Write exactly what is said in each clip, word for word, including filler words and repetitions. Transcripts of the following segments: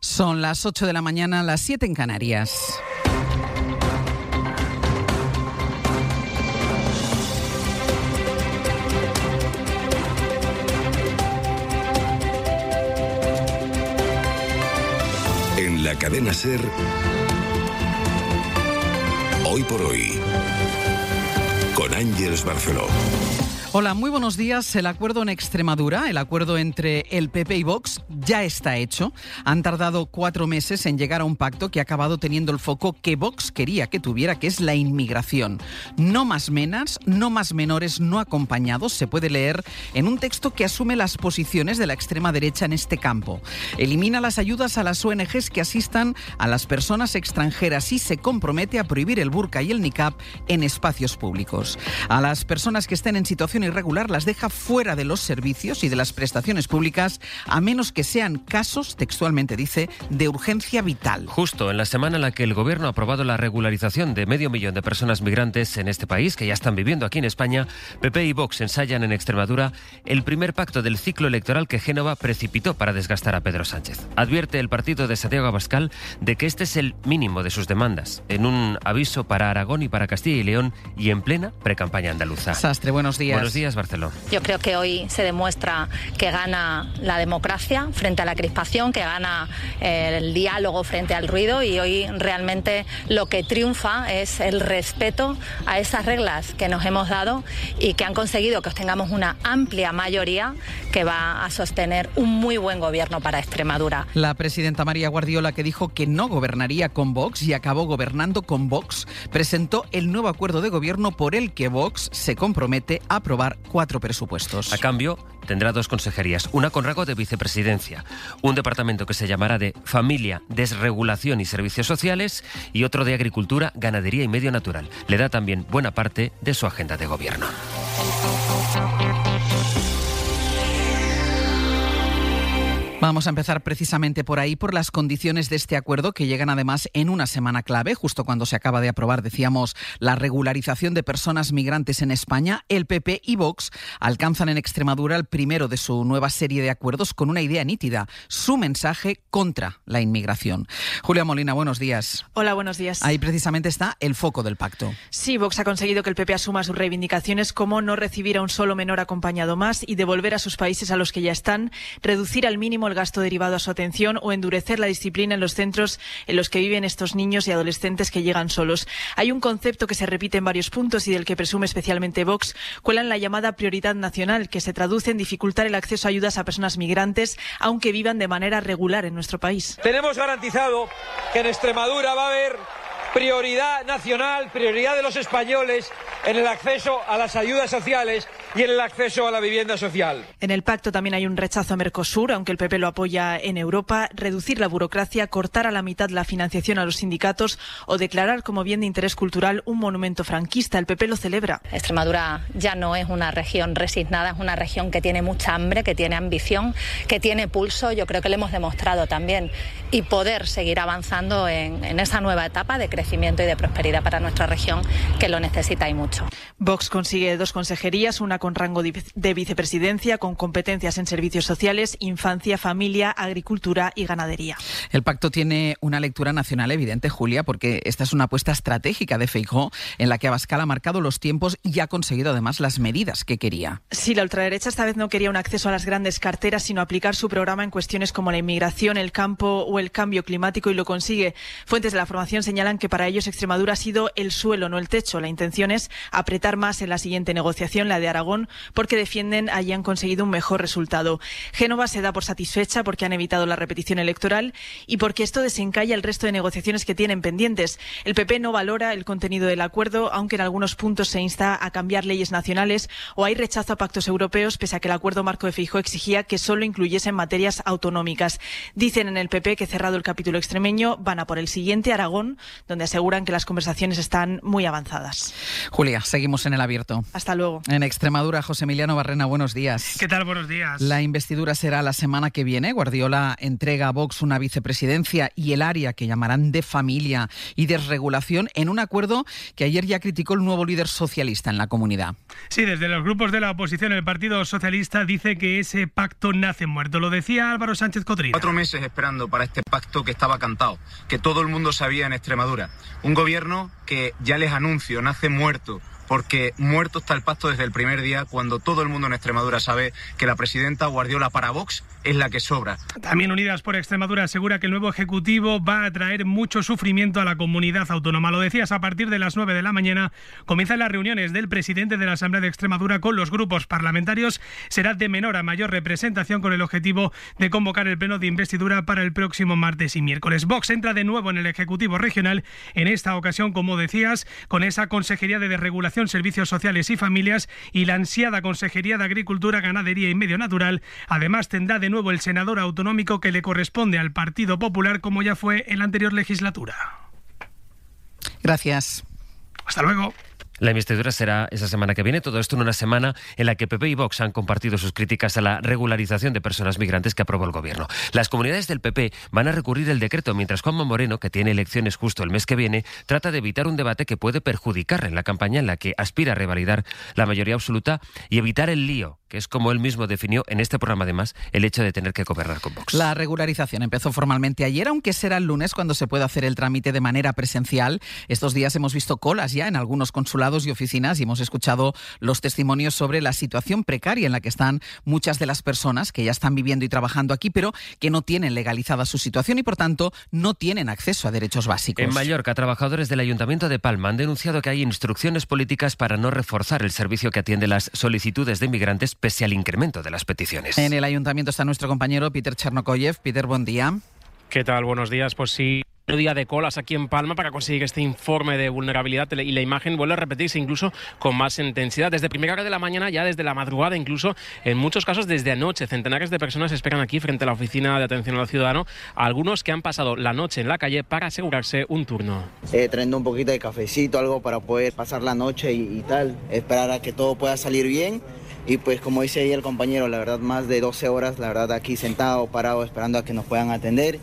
Son las ocho de la mañana, las siete en Canarias. En la cadena SER, Hoy por Hoy, con Ángeles Barceló. Hola, muy buenos días. El acuerdo en Extremadura, el acuerdo entre el P P y Vox, ya está hecho. Han tardado cuatro meses en llegar a un pacto que ha acabado teniendo el foco que Vox quería que tuviera, que es la inmigración. No más menas, no más menores no acompañados, se puede leer en un texto que asume las posiciones de la extrema derecha en este campo. Elimina las ayudas a las O N Ges que asistan a las personas extranjeras y se compromete a prohibir el burka y el niqab en espacios públicos. A las personas que estén en situación irregular las deja fuera de los servicios y de las prestaciones públicas, a menos que sean casos, textualmente dice, de urgencia vital. Justo en la semana en la que el Gobierno ha aprobado la regularización de medio millón de personas migrantes en este país, que ya están viviendo aquí en España, P P y Vox ensayan en Extremadura el primer pacto del ciclo electoral que Génova precipitó para desgastar a Pedro Sánchez. Advierte el partido de Santiago Abascal de que este es el mínimo de sus demandas, en un aviso para Aragón y para Castilla y León y en plena precampaña andaluza. Sastre, buenos días. Buenos días, Barceló. Yo creo que hoy se demuestra que gana la democracia frente a la crispación, que gana el diálogo frente al ruido, y hoy realmente lo que triunfa es el respeto a esas reglas que nos hemos dado y que han conseguido que obtengamos una amplia mayoría que va a sostener un muy buen gobierno para Extremadura. La presidenta María Guardiola, que dijo que no gobernaría con Vox y acabó gobernando con Vox, presentó el nuevo acuerdo de gobierno por el que Vox se compromete a aprobar cuatro presupuestos. A cambio, tendrá dos consejerías, una con rango de vicepresidencia, un departamento que se llamará de Familia, Desregulación y Servicios Sociales y otro de Agricultura, Ganadería y Medio Natural. Le da también buena parte de su agenda de gobierno. Vamos a empezar precisamente por ahí, por las condiciones de este acuerdo, que llegan además en una semana clave, justo cuando se acaba de aprobar, decíamos, la regularización de personas migrantes en España. El P P y Vox alcanzan en Extremadura el primero de su nueva serie de acuerdos con una idea nítida, su mensaje contra la inmigración. Julia Molina, buenos días. Hola, buenos días. Ahí precisamente está el foco del pacto. Sí, Vox ha conseguido que el P P asuma sus reivindicaciones como no recibir a un solo menor acompañado más y devolver a sus países a los que ya están, reducir al mínimo el gasto derivado a su atención o endurecer la disciplina en los centros en los que viven estos niños y adolescentes que llegan solos. Hay un concepto que se repite en varios puntos y del que presume especialmente Vox, cuelan la llamada prioridad nacional, que se traduce en dificultar el acceso a ayudas a personas migrantes, aunque vivan de manera regular en nuestro país. Tenemos garantizado que en Extremadura va a haber prioridad nacional, prioridad de los españoles en el acceso a las ayudas sociales y en el acceso a la vivienda social. En el pacto también hay un rechazo a Mercosur, aunque el P P lo apoya en Europa, reducir la burocracia, cortar a la mitad la financiación a los sindicatos o declarar como bien de interés cultural un monumento franquista. El P P lo celebra. Extremadura ya no es una región resignada, es una región que tiene mucha hambre, que tiene ambición, que tiene pulso. Yo creo que lo hemos demostrado también, y poder seguir avanzando en, en esa nueva etapa de crecimiento y de prosperidad para nuestra región, que lo necesita y mucho. Vox consigue dos consejerías, una con rango de vicepresidencia, con competencias en servicios sociales, infancia, familia, agricultura y ganadería. El pacto tiene una lectura nacional evidente, Julia, porque esta es una apuesta estratégica de Feijóo en la que Abascal ha marcado los tiempos y ha conseguido además las medidas que quería. Sí, la ultraderecha esta vez no quería un acceso a las grandes carteras, sino aplicar su programa en cuestiones como la inmigración, el campo o el cambio climático, y lo consigue. Fuentes de la formación señalan que para ellos Extremadura ha sido el suelo, no el techo. La intención es apretar más en la siguiente negociación, la de Aragón, porque defienden allí han conseguido un mejor resultado. Génova se da por satisfecha porque han evitado la repetición electoral y porque esto desencalla el resto de negociaciones que tienen pendientes. El P P no valora el contenido del acuerdo, aunque en algunos puntos se insta a cambiar leyes nacionales o hay rechazo a pactos europeos, pese a que el acuerdo marco de Feijóo exigía que solo incluyesen materias autonómicas. Dicen en el P P que, cerrado el capítulo extremeño, van a por el siguiente, Aragón, donde aseguran que las conversaciones están muy avanzadas. Julia, seguimos en el abierto. Hasta luego. En Extremadura Extremadura. José Emiliano Barrena, buenos días. ¿Qué tal? Buenos días. La investidura será la semana que viene. Guardiola entrega a Vox una vicepresidencia y el área que llamarán de familia y desregulación en un acuerdo que ayer ya criticó el nuevo líder socialista en la comunidad. Sí, desde los grupos de la oposición, el Partido Socialista dice que ese pacto nace muerto. Lo decía Álvaro Sánchez Cotrina. Cuatro meses esperando para este pacto que estaba cantado, que todo el mundo sabía en Extremadura. Un gobierno que ya les anuncio, nace muerto. Porque muerto está el pacto desde el primer día, cuando todo el mundo en Extremadura sabe que la presidenta Guardiola para Vox es la que sobra. También Unidas por Extremadura asegura que el nuevo Ejecutivo va a traer mucho sufrimiento a la comunidad autónoma. Lo decías, a partir de las nueve de la mañana comienzan las reuniones del presidente de la Asamblea de Extremadura con los grupos parlamentarios. Será de menor a mayor representación con el objetivo de convocar el pleno de investidura para el próximo martes y miércoles. Vox entra de nuevo en el Ejecutivo regional, en esta ocasión, como decías, con esa Consejería de Desregulación, Servicios Sociales y Familias y la ansiada Consejería de Agricultura, Ganadería y Medio Natural. Además, tendrá de nuevo el senador autonómico que le corresponde al Partido Popular, como ya fue en la anterior legislatura. Gracias. Hasta luego. La investidura será esa semana que viene, todo esto en una semana en la que P P y Vox han compartido sus críticas a la regularización de personas migrantes que aprobó el Gobierno. Las comunidades del P P van a recurrir el decreto, mientras Juanma Moreno, que tiene elecciones justo el mes que viene, trata de evitar un debate que puede perjudicar en la campaña en la que aspira a revalidar la mayoría absoluta y evitar el lío, que es como él mismo definió en este programa, además, el hecho de tener que gobernar con Vox. La regularización empezó formalmente ayer, aunque será el lunes cuando se pueda hacer el trámite de manera presencial. Estos días hemos visto colas ya en algunos consulados y oficinas y hemos escuchado los testimonios sobre la situación precaria en la que están muchas de las personas que ya están viviendo y trabajando aquí, pero que no tienen legalizada su situación y, por tanto, no tienen acceso a derechos básicos. En Mallorca, trabajadores del Ayuntamiento de Palma han denunciado que hay instrucciones políticas para no reforzar el servicio que atiende las solicitudes de inmigrantes pese al incremento de las peticiones. En el Ayuntamiento está nuestro compañero Peter Chernokoyev. Peter, buen día. ¿Qué tal? Buenos días. Pues sí, un día de colas aquí en Palma para conseguir este informe de vulnerabilidad y la imagen vuelve a repetirse incluso con más intensidad. Desde primera hora de la mañana, ya desde la madrugada, incluso en muchos casos desde anoche. Centenares de personas esperan aquí frente a la Oficina de Atención al Ciudadano, algunos que han pasado la noche en la calle para asegurarse un turno. Eh, trayendo un poquito de cafecito, algo para poder pasar la noche y, y tal, esperar a que todo pueda salir bien. Y pues como dice ahí el compañero, la verdad más de doce horas, la verdad aquí sentado, parado, esperando a que nos puedan atender.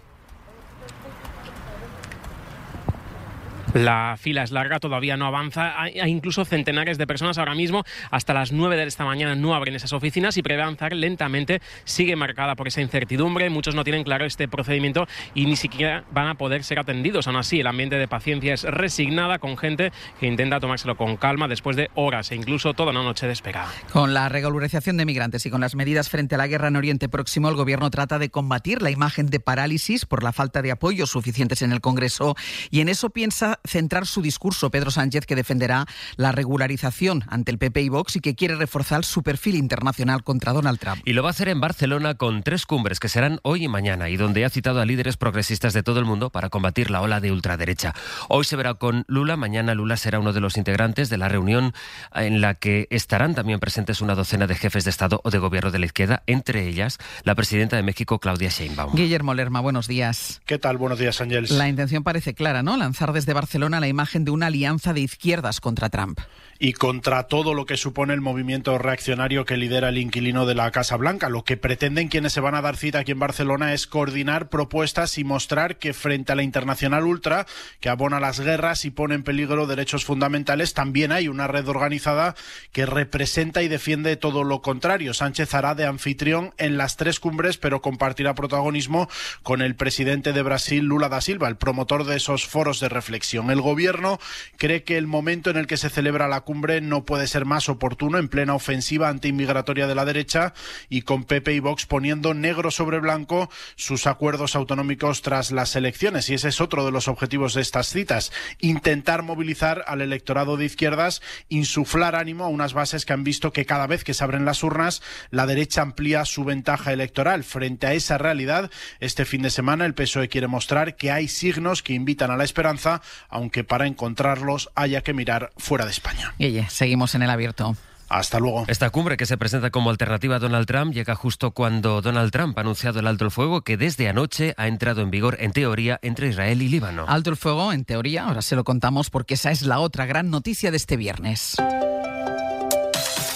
La fila es larga, todavía no avanza. Hay, hay incluso centenares de personas ahora mismo. Hasta las nueve de esta mañana no abren esas oficinas y prevé avanzar lentamente. Sigue marcada por esa incertidumbre. Muchos no tienen claro este procedimiento y ni siquiera van a poder ser atendidos. Aún así, el ambiente de paciencia es resignada, con gente que intenta tomárselo con calma después de horas e incluso toda una noche de espera. Con la regularización de migrantes y con las medidas frente a la guerra en Oriente Próximo, el Gobierno trata de combatir la imagen de parálisis por la falta de apoyos suficientes en el Congreso, y en eso piensa centrar su discurso Pedro Sánchez, que defenderá la regularización ante el P P y Vox y que quiere reforzar su perfil internacional contra Donald Trump. Y lo va a hacer en Barcelona con tres cumbres que serán hoy y mañana y donde ha citado a líderes progresistas de todo el mundo para combatir la ola de ultraderecha. Hoy se verá con Lula, mañana Lula será uno de los integrantes de la reunión en la que estarán también presentes una docena de jefes de Estado o de Gobierno de la izquierda, entre ellas la presidenta de México, Claudia Sheinbaum. Guillermo Lerma, buenos días. ¿Qué tal? Buenos días, Ángels. La intención parece clara, ¿no? Lanzar desde Barcelona la imagen de una alianza de izquierdas contra Trump. Y contra todo lo que supone el movimiento reaccionario que lidera el inquilino de la Casa Blanca. Lo que pretenden quienes se van a dar cita aquí en Barcelona es coordinar propuestas y mostrar que frente a la internacional ultra, que abona las guerras y pone en peligro derechos fundamentales, también hay una red organizada que representa y defiende todo lo contrario. Sánchez hará de anfitrión en las tres cumbres, pero compartirá protagonismo con el presidente de Brasil, Lula da Silva, el promotor de esos foros de reflexión. El gobierno cree que el momento en el que se celebra la cumbre no puede ser más oportuno, en plena ofensiva antiinmigratoria de la derecha y con P P y Vox poniendo negro sobre blanco sus acuerdos autonómicos tras las elecciones. Y ese es otro de los objetivos de estas citas: intentar movilizar al electorado de izquierdas, insuflar ánimo a unas bases que han visto que cada vez que se abren las urnas la derecha amplía su ventaja electoral. Frente a esa realidad, este fin de semana el P S O E quiere mostrar que hay signos que invitan a la esperanza, aunque para encontrarlos haya que mirar fuera de España. Guille, seguimos en el abierto. Hasta luego. Esta cumbre, que se presenta como alternativa a Donald Trump, llega justo cuando Donald Trump ha anunciado el alto el fuego que desde anoche ha entrado en vigor, en teoría, entre Israel y Líbano. Alto el fuego, en teoría, ahora se lo contamos porque esa es la otra gran noticia de este viernes.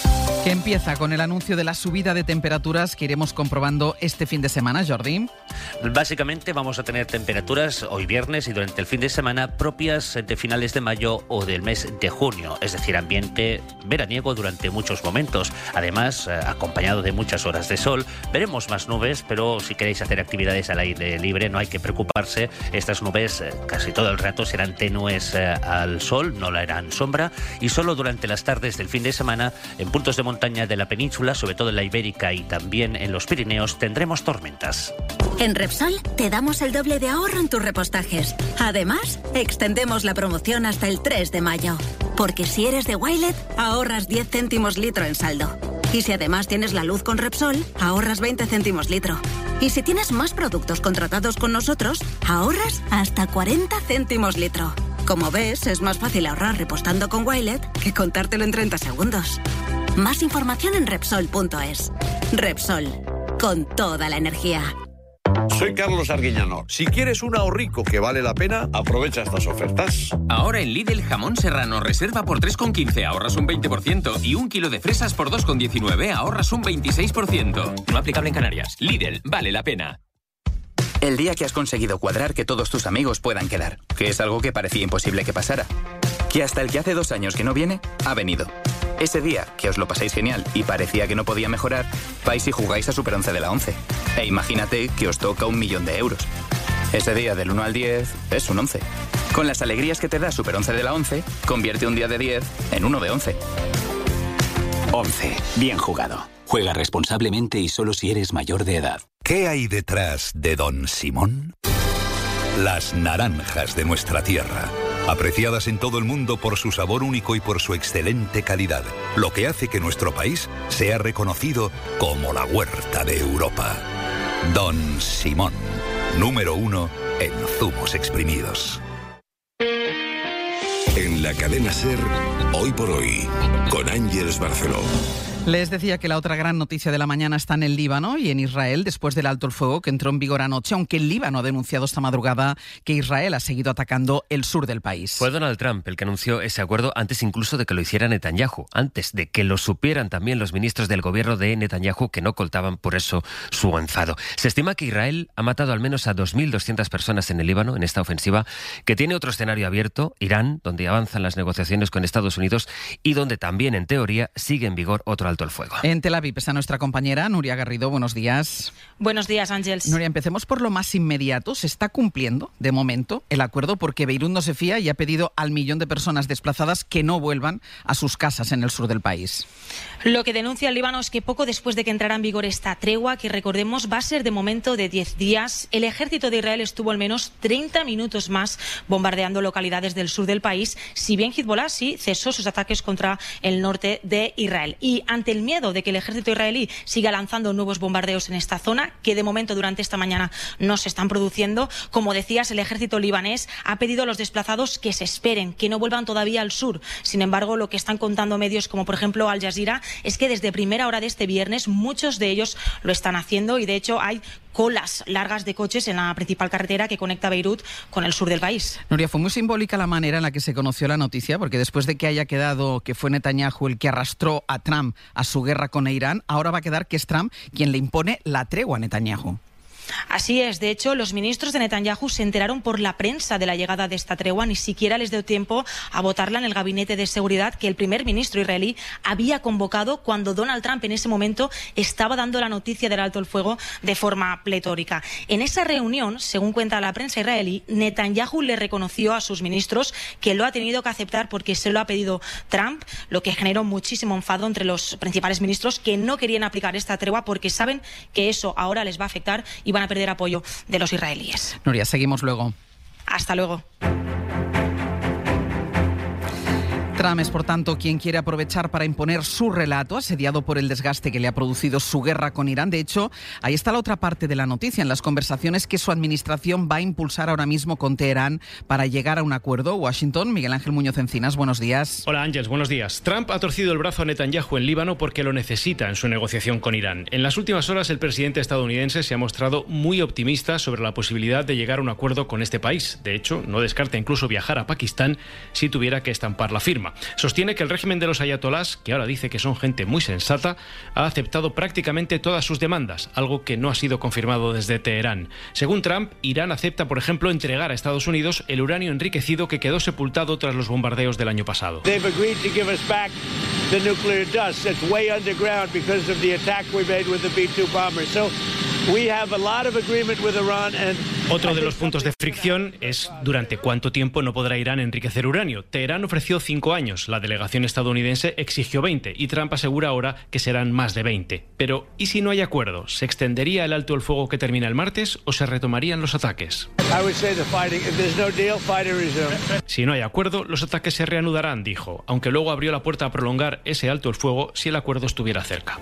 Que empieza con el anuncio de la subida de temperaturas que iremos comprobando este fin de semana, Jordi. Básicamente vamos a tener temperaturas hoy viernes y durante el fin de semana propias de finales de mayo o del mes de junio, es decir, ambiente veraniego durante muchos momentos. Además, acompañado de muchas horas de sol, veremos más nubes, pero si queréis hacer actividades al aire libre no hay que preocuparse. Estas nubes casi todo el rato serán tenues al sol, no la harán sombra, y solo durante las tardes del fin de semana en puntos de montaña de la península, sobre todo en la Ibérica y también en los Pirineos, tendremos tormentas. En Repsol te damos el doble de ahorro en tus repostajes. Además, extendemos la promoción hasta el tres de mayo. Porque si eres de Wilet, ahorras diez céntimos litro en saldo. Y si además tienes la luz con Repsol, ahorras veinte céntimos litro. Y si tienes más productos contratados con nosotros, ahorras hasta cuarenta céntimos litro. Como ves, es más fácil ahorrar repostando con Wilet que contártelo en treinta segundos. Más información en Repsol punto es. Repsol, con toda la energía. Soy Carlos Arguiñano. Si quieres un ahorrico que vale la pena, aprovecha estas ofertas. Ahora en Lidl, jamón serrano reserva por tres con quince, ahorras un veinte por ciento. Y un kilo de fresas por dos con diecinueve, ahorras un veintiséis por ciento. No aplicable en Canarias. Lidl, vale la pena. El día que has conseguido cuadrar que todos tus amigos puedan quedar, que es algo que parecía imposible que pasara. Que hasta el que hace dos años que no viene, ha venido. Ese día, que os lo pasáis genial y parecía que no podía mejorar, vais y jugáis a Super once de la once. E imagínate que os toca un millón de euros. Ese día del uno al diez es un once. Con las alegrías que te da Super once de la once, convierte un día de diez en uno de once. once. Bien jugado. Juega responsablemente y solo si eres mayor de edad. ¿Qué hay detrás de Don Simón? Las naranjas de nuestra tierra, apreciadas en todo el mundo por su sabor único y por su excelente calidad, lo que hace que nuestro país sea reconocido como la huerta de Europa. Don Simón, número uno en zumos exprimidos. En la cadena SER, Hoy por Hoy, con Ángeles Barceló. Les decía que la otra gran noticia de la mañana está en el Líbano y en Israel después del alto el fuego que entró en vigor anoche, aunque el Líbano ha denunciado esta madrugada que Israel ha seguido atacando el sur del país. Fue Donald Trump el que anunció ese acuerdo antes incluso de que lo hiciera Netanyahu, antes de que lo supieran también los ministros del gobierno de Netanyahu, que no ocultaban por eso su enfado. Se estima que Israel ha matado al menos a dos mil doscientas personas en el Líbano en esta ofensiva, que tiene otro escenario abierto, Irán, donde avanzan las negociaciones con Estados Unidos y donde también en teoría sigue en vigor otro alto el fuego. En Tel Aviv está nuestra compañera Nuria Garrido. Buenos días. Buenos días, Ángels. Nuria, empecemos por lo más inmediato. ¿Se está cumpliendo, de momento, el acuerdo? Porque Beirut no se fía y ha pedido al millón de personas desplazadas que no vuelvan a sus casas en el sur del país. Lo que denuncia el Líbano es que poco después de que entrara en vigor esta tregua, que recordemos va a ser de momento de diez días, el ejército de Israel estuvo al menos treinta minutos más bombardeando localidades del sur del país, si bien Hezbollah sí cesó sus ataques contra el norte de Israel. Y ante el miedo de que el ejército israelí siga lanzando nuevos bombardeos en esta zona, que de momento durante esta mañana no se están produciendo, como decías, el ejército libanés ha pedido a los desplazados que se esperen, que no vuelvan todavía al sur. Sin embargo, lo que están contando medios como por ejemplo Al Jazeera es que desde primera hora de este viernes muchos de ellos lo están haciendo y de hecho hay colas largas de coches en la principal carretera que conecta Beirut con el sur del país. Nuria, fue muy simbólica la manera en la que se conoció la noticia, porque después de que haya quedado que fue Netanyahu el que arrastró a Trump a su guerra con Irán, ahora va a quedar que es Trump quien le impone la tregua a Netanyahu. Así es. De hecho, los ministros de Netanyahu se enteraron por la prensa de la llegada de esta tregua. Ni siquiera les dio tiempo a votarla en el gabinete de seguridad que el primer ministro israelí había convocado cuando Donald Trump en ese momento estaba dando la noticia del alto el fuego de forma pletórica. En esa reunión, según cuenta la prensa israelí, Netanyahu le reconoció a sus ministros que lo ha tenido que aceptar porque se lo ha pedido Trump, lo que generó muchísimo enfado entre los principales ministros que no querían aplicar esta tregua porque saben que eso ahora les va a afectar y van a perder apoyo de los israelíes. Nuria, seguimos luego. Hasta luego. Trump es, por tanto, quien quiere aprovechar para imponer su relato, asediado por el desgaste que le ha producido su guerra con Irán. De hecho, ahí está la otra parte de la noticia, en las conversaciones que su administración va a impulsar ahora mismo con Teherán para llegar a un acuerdo. Washington, Miguel Ángel Muñoz Encinas, buenos días. Hola, Ángeles, buenos días. Trump ha torcido el brazo a Netanyahu en Líbano porque lo necesita en su negociación con Irán. En las últimas horas, el presidente estadounidense se ha mostrado muy optimista sobre la posibilidad de llegar a un acuerdo con este país. De hecho, no descarta incluso viajar a Pakistán si tuviera que estampar la firma. confirma. Sostiene que el régimen de los ayatolás, que ahora dice que son gente muy sensata, ha aceptado prácticamente todas sus demandas, algo que no ha sido confirmado desde Teherán. Según Trump, Irán acepta, por ejemplo, entregar a Estados Unidos el uranio enriquecido que quedó sepultado tras los bombardeos del año pasado. Otro de los puntos de fricción es durante cuánto tiempo no podrá Irán enriquecer uranio. Teherán ofreció cinco años, la delegación estadounidense exigió veinte y Trump asegura ahora que serán más de veinte. Pero, ¿y si no hay acuerdo? ¿Se extendería el alto el fuego que termina el martes o se retomarían los ataques? Si no hay acuerdo, los ataques se reanudarán, dijo, aunque luego abrió la puerta a prolongar ese alto el fuego si el acuerdo estuviera cerca.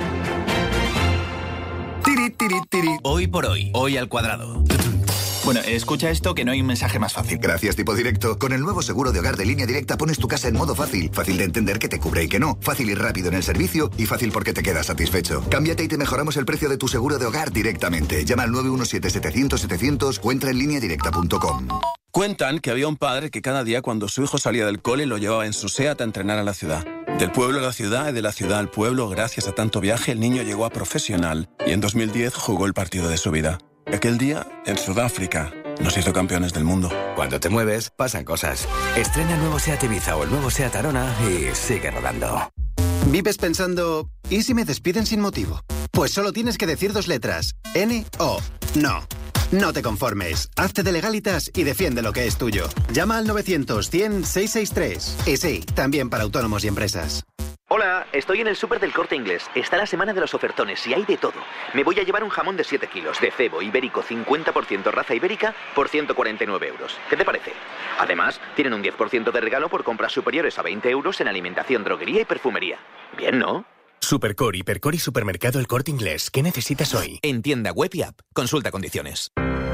Tiri, tiri, tiri. Hoy por hoy, hoy al cuadrado. Bueno, escucha esto que no hay un mensaje más fácil. Gracias, Tipo Directo. Con el nuevo seguro de hogar de Línea Directa pones tu casa en modo fácil. Fácil de entender que te cubre y que no. Fácil y rápido en el servicio y fácil porque te quedas satisfecho. Cámbiate y te mejoramos el precio de tu seguro de hogar directamente. Llama al nueve uno siete, setecientos, setecientos o entra en línea directa punto com. Cuentan que había un padre que cada día cuando su hijo salía del cole lo llevaba en su SEAT a entrenar a la ciudad. Del pueblo a la ciudad y de la ciudad al pueblo, gracias a tanto viaje, el niño llegó a profesional y en dos mil diez jugó el partido de su vida. Aquel día, en Sudáfrica, nos hizo campeones del mundo. Cuando te mueves, pasan cosas. Estrena el nuevo SEAT Ibiza o el nuevo SEAT Arona y sigue rodando. ¿Vives pensando, ¿y si me despiden sin motivo? Pues solo tienes que decir dos letras. N O. No. No te conformes. Hazte de Legalitas y defiende lo que es tuyo. Llama al novecientos, cien, seiscientos sesenta y tres. Y sí, también para autónomos y empresas. Hola, estoy en el súper del Corte Inglés. Está la semana de los ofertones y hay de todo. Me voy a llevar un jamón de siete kilos, de cebo ibérico cincuenta por ciento raza ibérica, por ciento cuarenta y nueve euros. ¿Qué te parece? Además, tienen un diez por ciento de regalo por compras superiores a veinte euros en alimentación, droguería y perfumería. Bien, ¿no? Supercore, Hipercore y Supermercado El Corte Inglés. ¿Qué necesitas hoy? En tienda web y app. Consulta condiciones.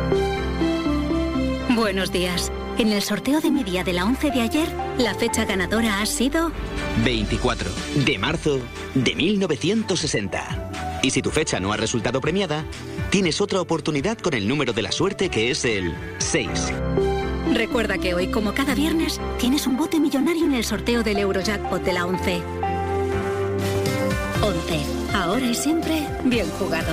Buenos días. En el sorteo de mi día de la once de ayer, la fecha ganadora ha sido... veinticuatro de marzo de mil novecientos sesenta. Y si tu fecha no ha resultado premiada, tienes otra oportunidad con el número de la suerte que es el seis. Recuerda que hoy, como cada viernes, tienes un bote millonario en el sorteo del Eurojackpot de la once. once. Ahora y siempre, bien jugado.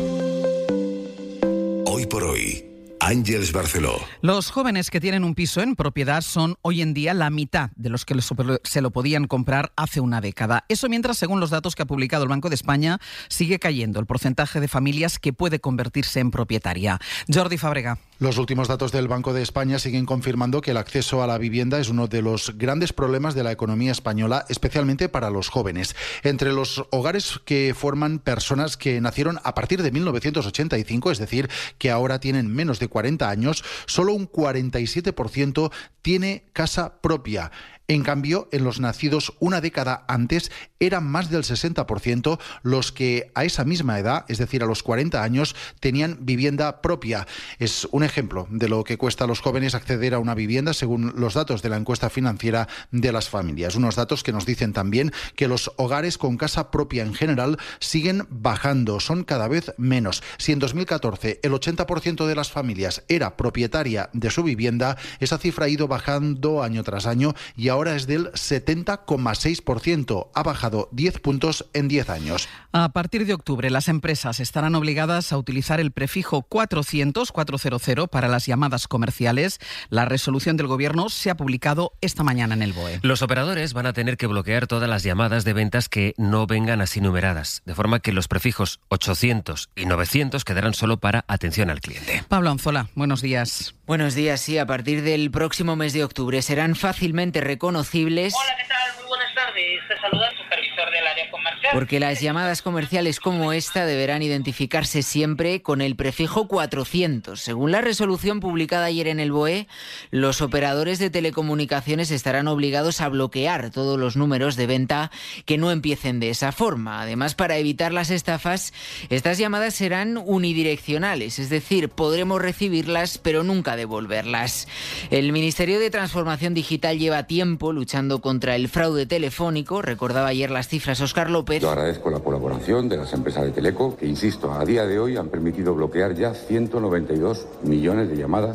Hoy por hoy, Àngels Barceló. Los jóvenes que tienen un piso en propiedad son hoy en día la mitad de los que se lo podían comprar hace una década. Eso mientras, según los datos que ha publicado el Banco de España, sigue cayendo el porcentaje de familias que puede convertirse en propietaria. Jordi Fàbrega. Los últimos datos del Banco de España siguen confirmando que el acceso a la vivienda es uno de los grandes problemas de la economía española, especialmente para los jóvenes. Entre los hogares que forman personas que nacieron a partir de mil novecientos ochenta y cinco, es decir, que ahora tienen menos de cuarenta años, solo un cuarenta y siete por ciento tiene casa propia. En cambio, en los nacidos una década antes, eran más del sesenta por ciento los que a esa misma edad, es decir, a los cuarenta años, tenían vivienda propia. Es un ejemplo de lo que cuesta a los jóvenes acceder a una vivienda según los datos de la encuesta financiera de las familias. Unos datos que nos dicen también que los hogares con casa propia en general siguen bajando, son cada vez menos. Si en dos mil catorce el ochenta por ciento de las familias era propietaria de su vivienda, esa cifra ha ido bajando año tras año y ahora es del setenta coma seis por ciento. Ha bajado diez puntos en diez años. A partir de octubre, las empresas estarán obligadas a utilizar el prefijo cuatrocientos, cuatrocientos para las llamadas comerciales. La resolución del Gobierno se ha publicado esta mañana en el B O E. Los operadores van a tener que bloquear todas las llamadas de ventas que no vengan así numeradas, de forma que los prefijos ochocientos y novecientos quedarán solo para atención al cliente. Pablo Anzola, buenos días. Buenos días, sí, a partir del próximo mes de octubre serán fácilmente reconocibles. Hola, ¿qué tal? Muy buenas tardes. Te saluda el supervisor del área comercial. Porque las llamadas comerciales como esta deberán identificarse siempre con el prefijo cuatrocientos. Según la resolución publicada ayer en el B O E, los operadores de telecomunicaciones estarán obligados a bloquear todos los números de venta que no empiecen de esa forma. Además, para evitar las estafas, estas llamadas serán unidireccionales, es decir, podremos recibirlas pero nunca devolverlas. El Ministerio de Transformación Digital lleva tiempo luchando contra el fraude telefónico. Recordaba ayer las cifras Óscar López. Yo agradezco la colaboración de las empresas de Teleco, que, insisto, a día de hoy han permitido bloquear ya ciento noventa y dos millones de llamadas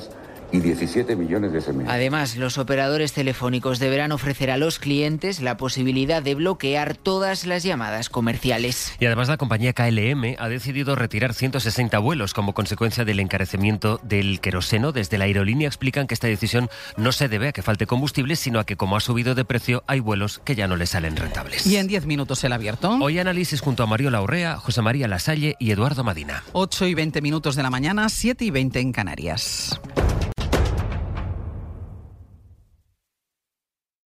y diecisiete millones de S M S. Además, los operadores telefónicos deberán ofrecer a los clientes la posibilidad de bloquear todas las llamadas comerciales. Y además la compañía K L M ha decidido retirar ciento sesenta vuelos como consecuencia del encarecimiento del queroseno. Desde la aerolínea explican que esta decisión no se debe a que falte combustible, sino a que como ha subido de precio hay vuelos que ya no les salen rentables. Y en diez minutos el abierto. Hoy análisis junto a Mariola Urrea, José María Lasalle y Eduardo Madina. ocho y veinte minutos de la mañana, siete y veinte en Canarias.